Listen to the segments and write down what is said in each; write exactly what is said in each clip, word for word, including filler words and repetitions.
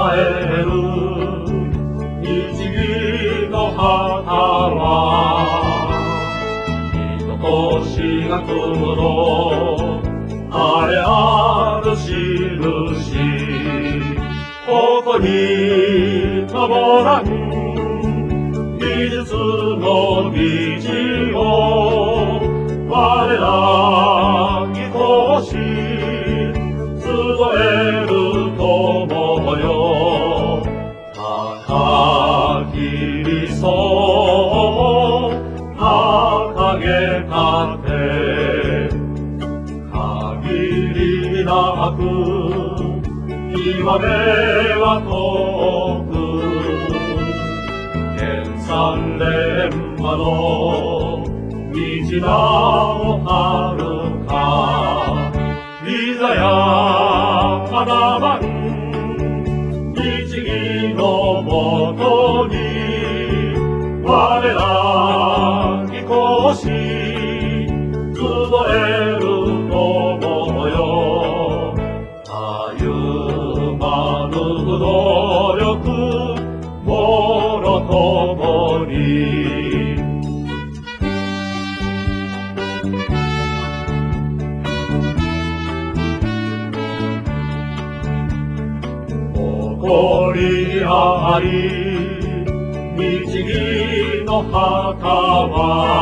える日銀の旗は人としがくのあれある印ここに守らん技術の道を我ら技講師集える友よ高き理想掲げたって限りなく極めは遠く天三連覇の道なおはるかいざや花番日銀のもとに我ら技講師集える友よ歩まぬ努力もろともに誇りあり日銀の旗は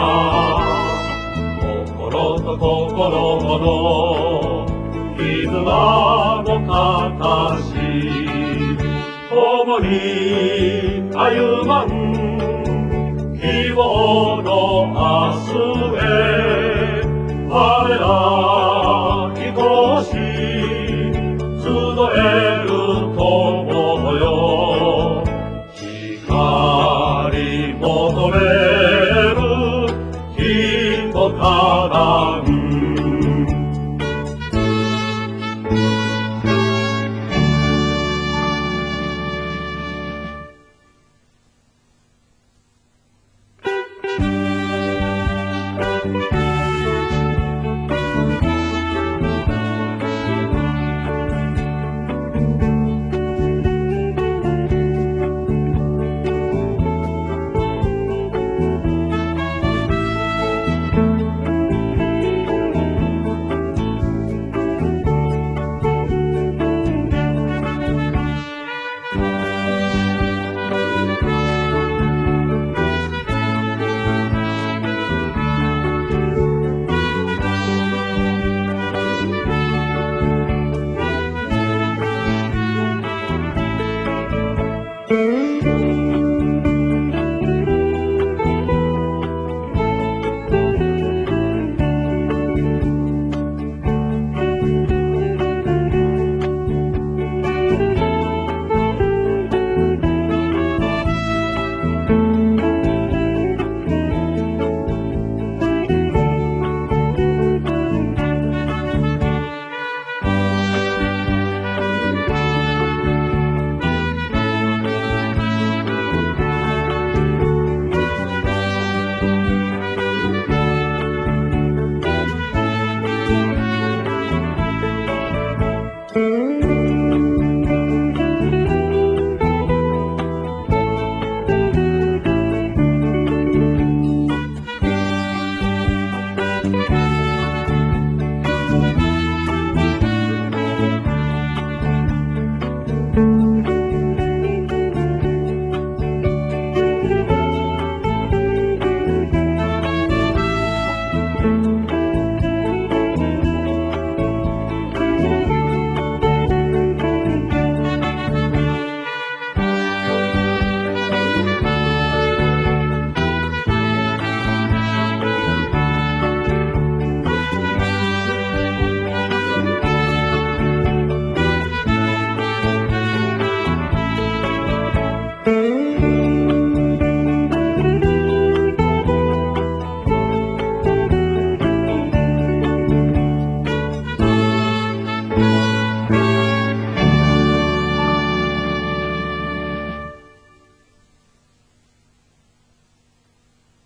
心と心の絆の形共に歩まん希望の明日へ我ら技講師集え